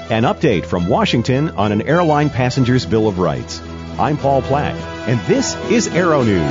An update from Washington on an airline passenger's Bill of Rights. I'm Paul Platt, and this is Aero News.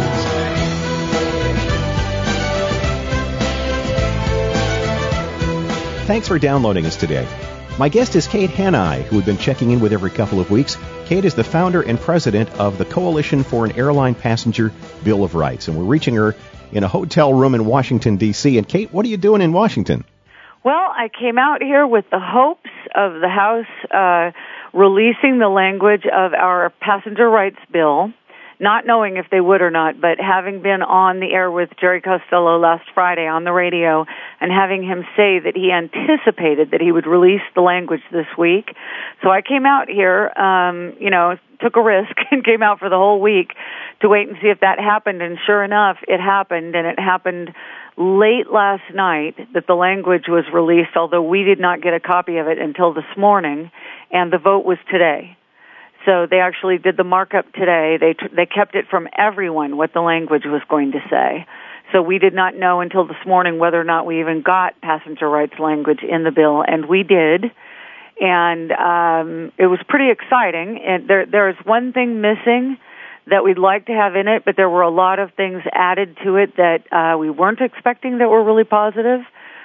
Thanks for downloading us today. My guest is Kate Hanai, who we've been checking in with every couple of weeks. Kate is the founder and president of the Coalition for an Airline Passenger Bill of Rights, and we're reaching her in a hotel room in Washington, D.C. And Kate, what are you doing in Washington? Well, I came out here with the hopes of the House releasing the language of our passenger rights bill, not knowing if they would or not, but having been on the air with Jerry Costello last Friday on the radio and having him say that he anticipated that he would release the language this week. So I came out here, took a risk and came out for the whole week to wait and see if that happened. And sure enough, it happened, and it happened late last night that the language was released, although we did not get a copy of it until this morning, and the vote was today. So they actually did the markup today. They kept it from everyone what the language was going to say. So we did not know until this morning whether or not we even got passenger rights language in the bill, and we did. And it was pretty exciting. And there is one thing missing that we'd like to have in it, but there were a lot of things added to it that we weren't expecting that were really positive.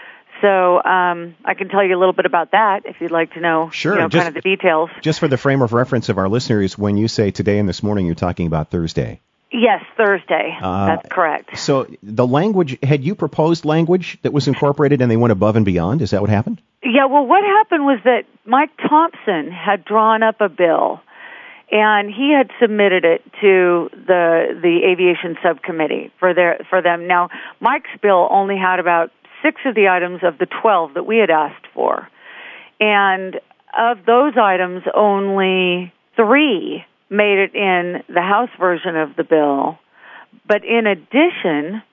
So I can tell you a little bit about that if you'd like to know, sure. Kind of the details. Just for the frame of reference of our listeners, when you say today and this morning, you're talking about Thursday. Yes, Thursday. That's correct. So the language, had you proposed language that was incorporated and they went above and beyond? Is that what happened? Yeah, well, what happened was that Mike Thompson had drawn up a bill, and he had submitted it to the aviation subcommittee for them. Now, Mike's bill only had about 6 of the items of the 12 that we had asked for. And of those items, only 3 made it in the House version of the bill. But in addition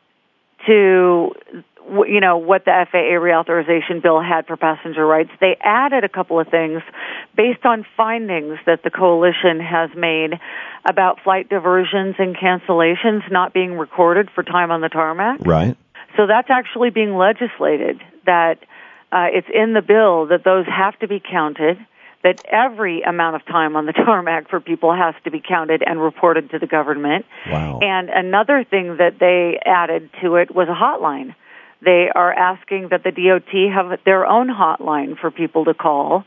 to, what the FAA reauthorization bill had for passenger rights, they added a couple of things based on findings that the coalition has made about flight diversions and cancellations not being recorded for time on the tarmac. Right. So that's actually being legislated, that it's in the bill that those have to be counted, that every amount of time on the tarmac for people has to be counted and reported to the government. Wow. And another thing that they added to it was a hotline. They are asking that the DOT have their own hotline for people to call.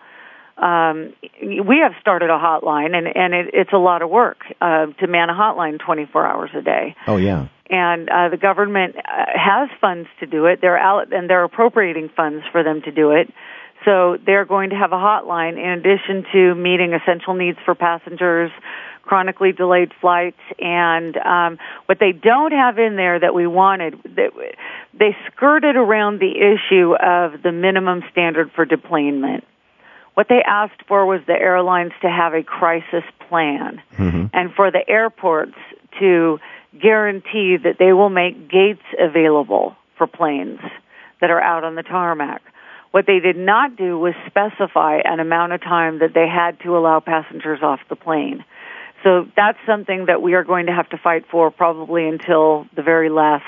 We have started a hotline, and it's a lot of work to man a hotline 24 hours a day. Oh, yeah. And the government has funds to do it. They're appropriating funds for them to do it. So they're going to have a hotline in addition to meeting essential needs for passengers, chronically delayed flights, and what they don't have in there that we wanted, they skirted around the issue of the minimum standard for deplanement. What they asked for was the airlines to have a crisis plan, and for the airports to guarantee that they will make gates available for planes that are out on the tarmac. What they did not do was specify an amount of time that they had to allow passengers off the plane. So that's something that we are going to have to fight for probably until the very last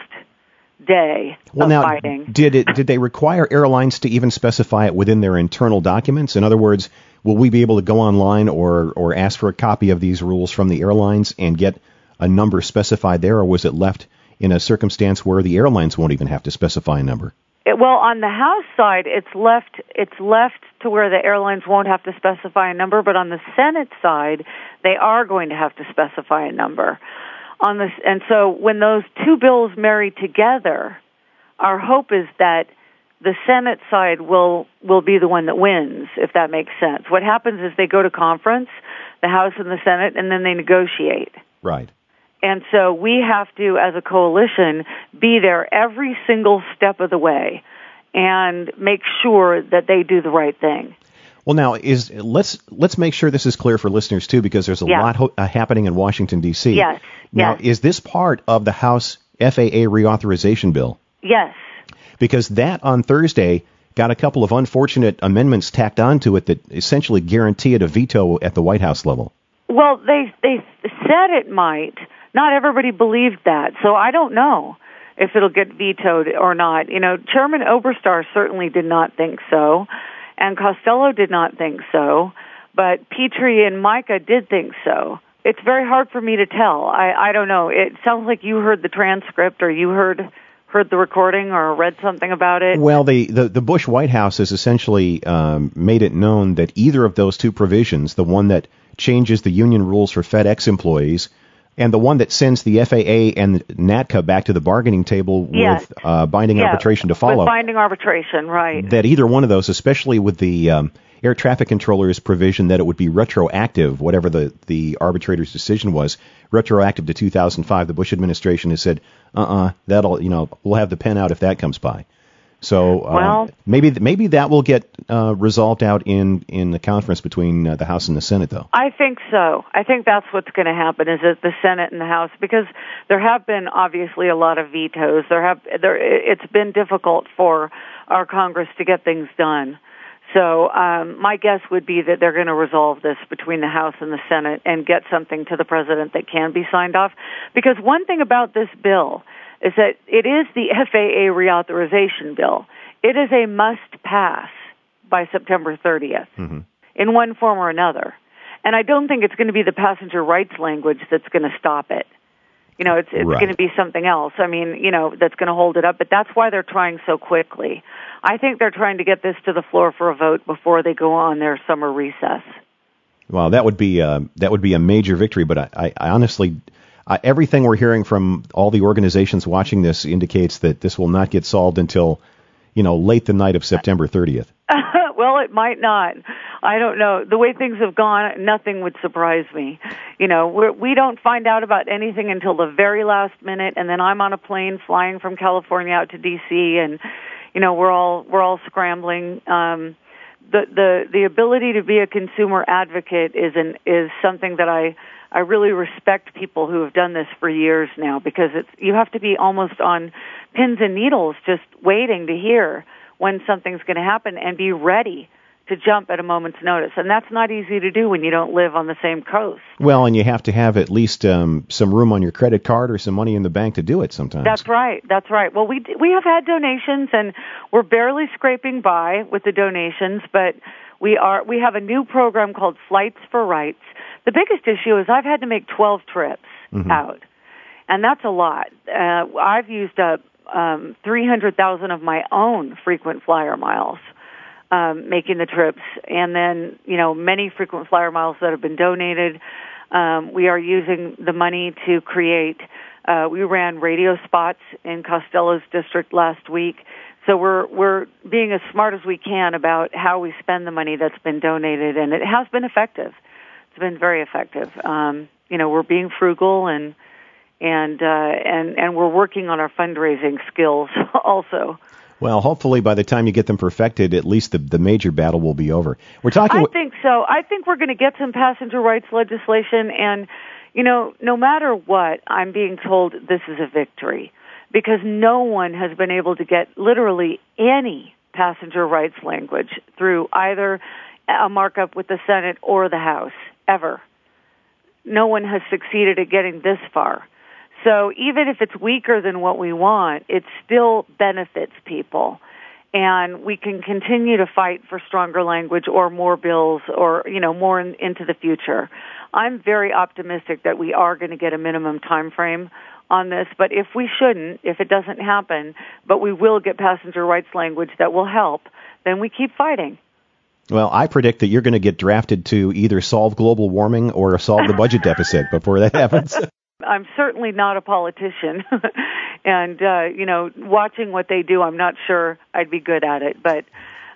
day of fighting. Did they require airlines to even specify it within their internal documents? In other words, will we be able to go online or ask for a copy of these rules from the airlines and get a number specified there, or was it left in a circumstance where the airlines won't even have to specify a number? Well, on the House side, it's left to where the airlines won't have to specify a number, but on the Senate side, they are going to have to specify a number. And so when those two bills marry together, our hope is that the Senate side will be the one that wins, if that makes sense. What happens is they go to conference, the House and the Senate, and then they negotiate. Right. And so we have to, as a coalition, be there every single step of the way and make sure that they do the right thing. Well, now let's make sure this is clear for listeners too, because there's a lot happening in Washington D.C. Yes. Now, is this part of the House FAA reauthorization bill? Yes. Because that on Thursday got a couple of unfortunate amendments tacked onto it that essentially guaranteed a veto at the White House level. Well, they said it might. Not everybody believed that, so I don't know if it'll get vetoed or not. Chairman Oberstar certainly did not think so. and Costello did not think so, but Petrie and Mica did think so. It's very hard for me to tell. I don't know. It sounds like you heard the transcript, or you heard the recording or read something about it. Well, the Bush White House has essentially made it known that either of those two provisions, the one that changes the union rules for FedEx employees and the one that sends the FAA and NATCA back to the bargaining table with binding arbitration to follow. With binding arbitration, right. That either one of those, especially with the air traffic controller's provision that it would be retroactive, whatever the arbitrator's decision was, retroactive to 2005, the Bush administration has said, that'll, we'll have the pen out if that comes by. So maybe that will get resolved out in the conference between the House and the Senate, though. I think so. I think that's what's going to happen, is that the Senate and the House, because there have been obviously a lot of vetoes. It's been difficult for our Congress to get things done. So my guess would be that they're going to resolve this between the House and the Senate and get something to the President that can be signed off. Because one thing about this bill is that it is the FAA reauthorization bill. It is a must-pass by September 30th in one form or another. And I don't think it's going to be the passenger rights language that's going to stop it. It's going to be something else. I mean, that's going to hold it up. But that's why they're trying so quickly. I think they're trying to get this to the floor for a vote before they go on their summer recess. Well, that would be a major victory. But I honestly, everything we're hearing from all the organizations watching this indicates that this will not get solved until, late the night of September 30th. Well, it might not. I don't know. The way things have gone, nothing would surprise me. We don't find out about anything until the very last minute, and then I'm on a plane flying from California out to D.C., and we're all scrambling. The ability to be a consumer advocate is something that I really respect people who have done this for years now, because you have to be almost on pins and needles just waiting to hear when something's going to happen and be ready to jump at a moment's notice. And that's not easy to do when you don't live on the same coast. Well, and you have to have at least some room on your credit card or some money in the bank to do it sometimes. That's right. Well, we have had donations, and we're barely scraping by with the donations, but we have a new program called Flights for Rights. The biggest issue is I've had to make 12 trips out, and that's a lot. I've used up 300,000 of my own frequent flyer miles making the trips, and then many frequent flyer miles that have been donated. We are using the money to create. We ran radio spots in Costello's district last week, so we're being as smart as we can about how we spend the money that's been donated, and it has been effective. It's been very effective. We're being frugal and we're working on our fundraising skills also. Well, hopefully by the time you get them perfected, at least the major battle will be over. I think so. I think we're going to get some passenger rights legislation, and no matter what, I'm being told this is a victory, because no one has been able to get literally any passenger rights language through either a markup with the Senate or the House, ever. No one has succeeded at getting this far. So even if it's weaker than what we want, it still benefits people. And we can continue to fight for stronger language or more bills or, more into the future. I'm very optimistic that we are going to get a minimum time frame on this, but if it doesn't happen, but we will get passenger rights language that will help, then we keep fighting. Well, I predict that you're going to get drafted to either solve global warming or solve the budget deficit before that happens. I'm certainly not a politician, and watching what they do, I'm not sure I'd be good at it. But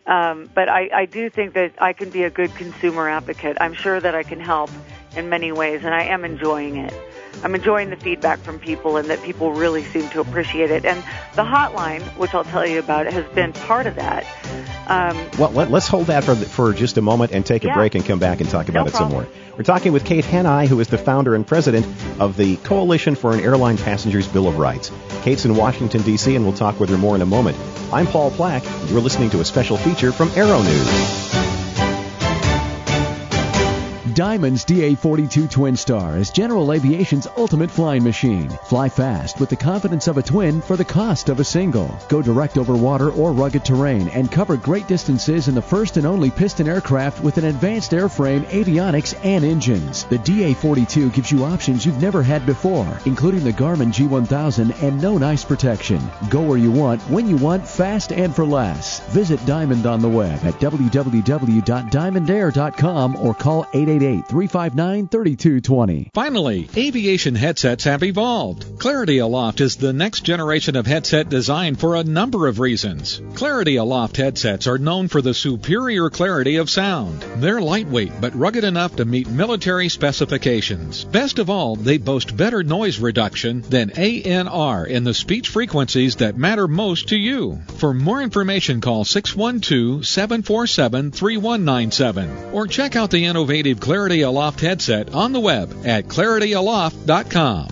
I do think that I can be a good consumer advocate. I'm sure that I can help in many ways, and I am enjoying it. I'm enjoying the feedback from people, and that people really seem to appreciate it. And the hotline, which I'll tell you about, has been part of that. Well, let's hold that for just a moment and take a break and come back and talk about it some more. We're talking with Kate Hanai, who is the founder and president of the Coalition for an Airline Passenger's Bill of Rights. Kate's in Washington, D.C., and we'll talk with her more in a moment. I'm Paul Plack. You're listening to a special feature from Aero News. Diamond's DA-42 Twin Star is General Aviation's ultimate flying machine. Fly fast with the confidence of a twin for the cost of a single. Go direct over water or rugged terrain and cover great distances in the first and only piston aircraft with an advanced airframe, avionics, and engines. The DA-42 gives you options you've never had before, including the Garmin G1000 and no ice protection. Go where you want, when you want, fast and for less. Visit Diamond on the web at www.diamondair.com or call 888-359-3220. Finally, aviation headsets have evolved. Clarity Aloft is the next generation of headset designed for a number of reasons. Clarity Aloft headsets are known for the superior clarity of sound. They're lightweight but rugged enough to meet military specifications. Best of all, they boast better noise reduction than ANR in the speech frequencies that matter most to you. For more information, call 612-747-3197 or check out the innovative Clarity Aloft headset on the web at clarityaloft.com.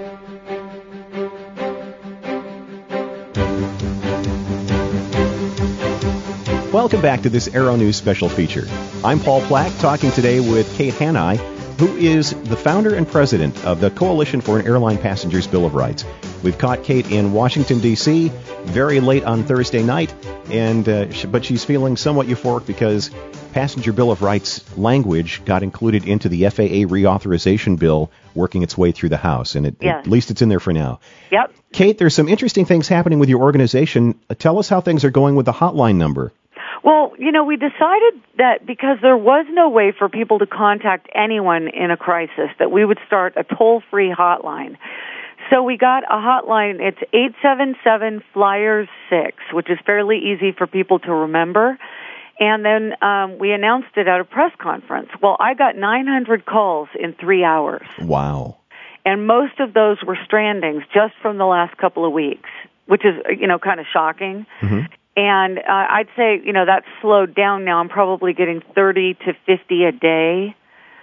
Welcome back to this Aero News special feature. I'm Paul Plack, talking today with Kate Hanai, who is the founder and president of the Coalition for an Airline Passenger's Bill of Rights. We've caught Kate in Washington, D.C., very late on Thursday night, but she's feeling somewhat euphoric because Passenger Bill of Rights language got included into the FAA reauthorization bill working its way through the House, and at least it's in there for now. Yep. Kate, there's some interesting things happening with your organization. Tell us how things are going with the hotline number. Well, we decided that because there was no way for people to contact anyone in a crisis, that we would start a toll-free hotline. So we got a hotline. It's 877-FLYERS-6, which is fairly easy for people to remember. And then we announced it at a press conference. Well, I got 900 calls in 3 hours. Wow. And most of those were strandings just from the last couple of weeks, which is, kind of shocking. Mm-hmm. And I'd say, that's slowed down now. I'm probably getting 30 to 50 a day.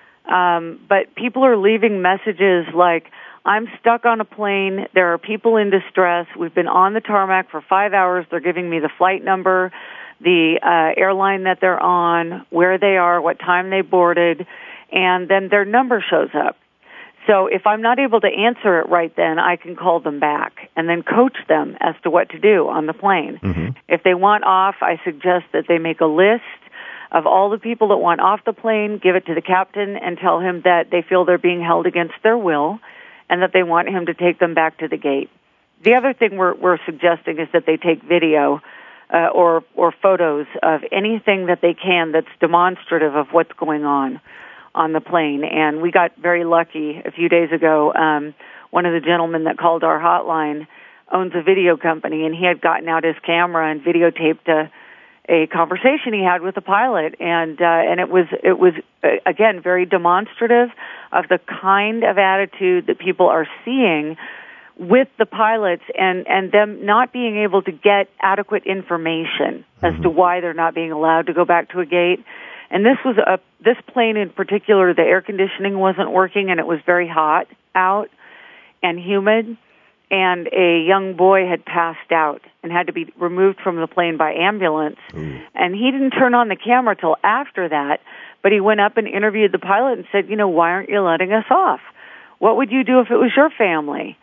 But people are leaving messages like, I'm stuck on a plane. There are people in distress. We've been on the tarmac for 5 hours. They're giving me the flight number, the airline that they're on, where they are, what time they boarded, and then their number shows up. So if I'm not able to answer it right then, I can call them back and then coach them as to what to do on the plane. Mm-hmm. If they want off, I suggest that they make a list of all the people that want off the plane, give it to the captain, and tell him that they feel they're being held against their will and that they want him to take them back to the gate. The other thing we're suggesting is that they take video or photos of anything that they can that's demonstrative of what's going on the plane. And we got very lucky a few days ago. One of the gentlemen that called our hotline owns a video company, and he had gotten out his camera and videotaped a conversation he had with the pilot, and it was again very demonstrative of the kind of attitude that people are seeing with the pilots and them not being able to get adequate information as to why they're not being allowed to go back to a gate. And this plane in particular, the air conditioning wasn't working, and it was very hot out and humid, and a young boy had passed out and had to be removed from the plane by ambulance. And he didn't turn on the camera till after that, but he went up and interviewed the pilot and said, why aren't you letting us off? What would you do if it was your family?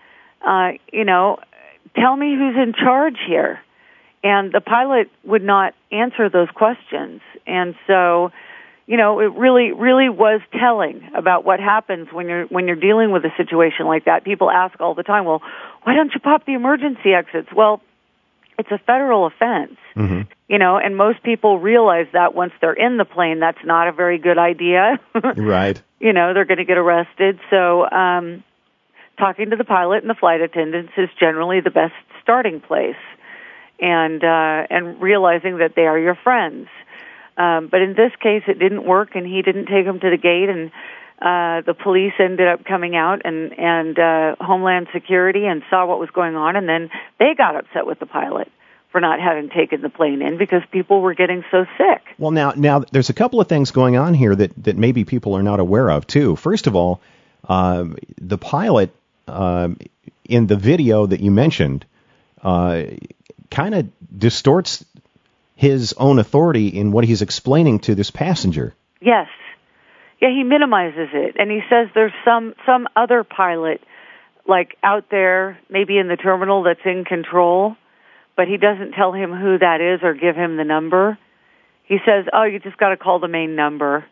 Tell me who's in charge here. And the pilot would not answer those questions. And so, it really, really was telling about what happens when you're dealing with a situation like that. People ask all the time, well, why don't you pop the emergency exits? Well, it's a federal offense, and most people realize that once they're in the plane, that's not a very good idea. Right. They're going to get arrested. So, talking to the pilot and the flight attendants is generally the best starting place. And realizing that they are your friends. But in this case, it didn't work, and he didn't take them to the gate, and the police ended up coming out and Homeland Security and saw what was going on, and then they got upset with the pilot for not having taken the plane in because people were getting so sick. Well, now there's a couple of things going on here that maybe people are not aware of, too. First of all, the pilot in the video that you mentioned kind of distorts his own authority in what he's explaining to this passenger. Yes. Yeah, he minimizes it, and he says there's some other pilot, like out there, maybe in the terminal, that's in control, but he doesn't tell him who that is or give him the number. He says, "Oh, you just got to call the main number,"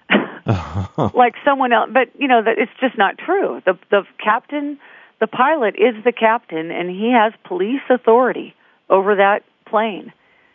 like someone else. But that it's just not true. The captain, the pilot, is the captain, and he has police authority over that plane.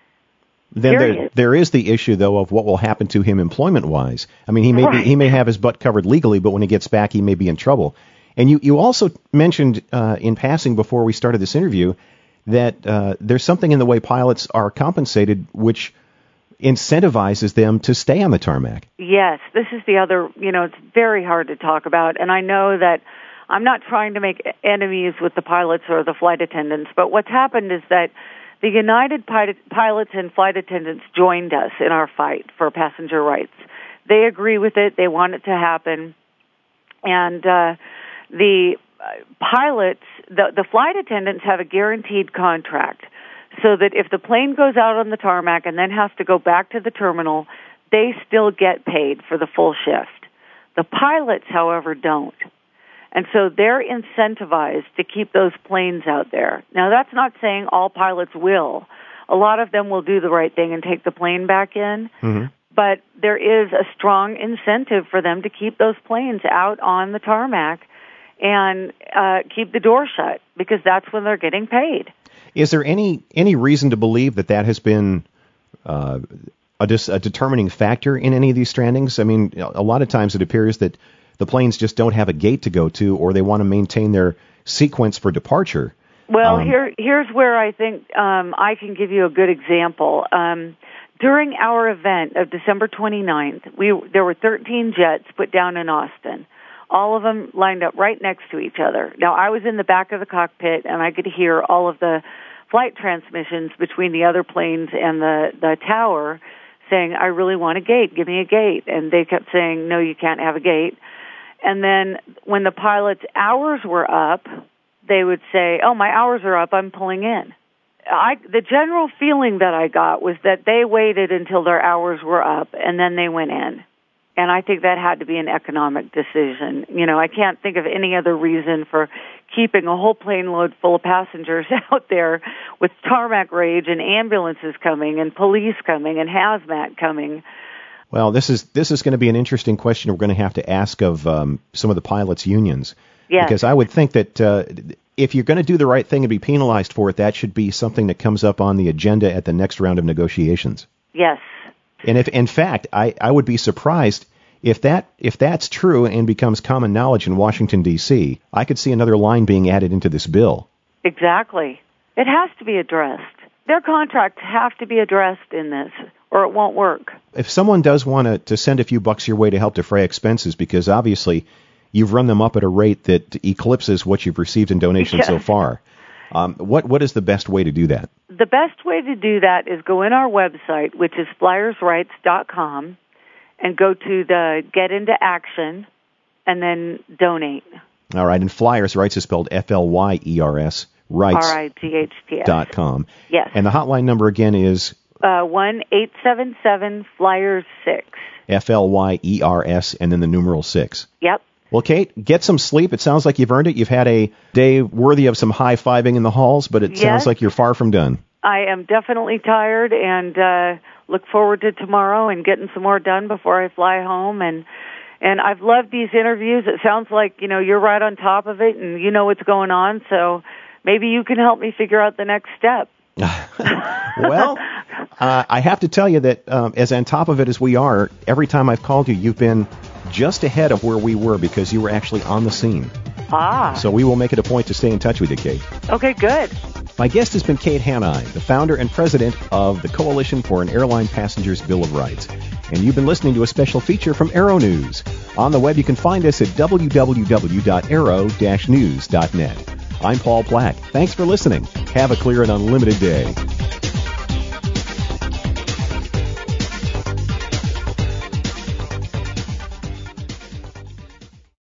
Then there is the issue, though, of what will happen to him employment-wise. I mean, he may have his butt covered legally, but when he gets back, he may be in trouble. And you also mentioned in passing before we started this interview that there's something in the way pilots are compensated which incentivizes them to stay on the tarmac. Yes, this is the other, it's very hard to talk about. And I know that I'm not trying to make enemies with the pilots or the flight attendants, but what's happened is that the United pilots and flight attendants joined us in our fight for passenger rights. They agree with it. They want it to happen. And the pilots, the flight attendants have a guaranteed contract so that if the plane goes out on the tarmac and then has to go back to the terminal, they still get paid for the full shift. The pilots, however, don't. And so they're incentivized to keep those planes out there. Now, that's not saying all pilots will. A lot of them will do the right thing and take the plane back in. Mm-hmm. But there is a strong incentive for them to keep those planes out on the tarmac and keep the door shut, because that's when they're getting paid. Is there any reason to believe that has been a determining factor in any of these strandings? I mean, a lot of times it appears that the planes just don't have a gate to go to, or they want to maintain their sequence for departure. Well, here's where I think I can give you a good example. During our event of December 29th, there were 13 jets put down in Austin, all of them lined up right next to each other. Now, I was in the back of the cockpit, and I could hear all of the flight transmissions between the other planes and the tower saying, "I really want a gate, give me a gate." And they kept saying, "No, you can't have a gate." And then when the pilots' hours were up, they would say, "Oh, my hours are up, I'm pulling in." The general feeling that I got was that they waited until their hours were up, and then they went in. And I think that had to be an economic decision. I can't think of any other reason for keeping a whole plane load full of passengers out there with tarmac rage and ambulances coming and police coming and hazmat coming. Well, this is going to be an interesting question we're going to have to ask of some of the pilots' unions. Yes. Because I would think that if you're going to do the right thing and be penalized for it, that should be something that comes up on the agenda at the next round of negotiations. Yes. And if, in fact, I would be surprised if that's true and becomes common knowledge in Washington, D.C., I could see another line being added into this bill. Exactly. It has to be addressed. Their contracts have to be addressed in this, or it won't work. If someone does want to send a few bucks your way to help defray expenses, because obviously you've run them up at a rate that eclipses what you've received in donations so far, what is the best way to do that? The best way to do that is go in our website, which is flyersrights.com, and go to the Get Into Action, and then donate. All right, and Flyers Rights is spelled F-L-Y-E-R-S, rights.com. Yes. And the hotline number again is 1-877-FLYERS-6. F-L-Y-E-R-S, and then the numeral 6. Yep. Well, Kate, get some sleep. It sounds like you've earned it. You've had a day worthy of some high-fiving in the halls, but it sounds like you're far from done. I am definitely tired, and look forward to tomorrow and getting some more done before I fly home. And I've loved these interviews. It sounds like, you're right on top of it, and you know what's going on, so maybe you can help me figure out the next step. Well, I have to tell you that as on top of it as we are, every time I've called you, you've been just ahead of where we were because you were actually on the scene. So we will make it a point to stay in touch with you, Kate. Okay, good. My guest has been Kate Hanai, the founder and president of the Coalition for an Airline Passenger's Bill of Rights. And you've been listening to a special feature from Aero News. On the web, you can find us at www.aero-news.net. I'm Paul Plack. Thanks for listening. Have a clear and unlimited day.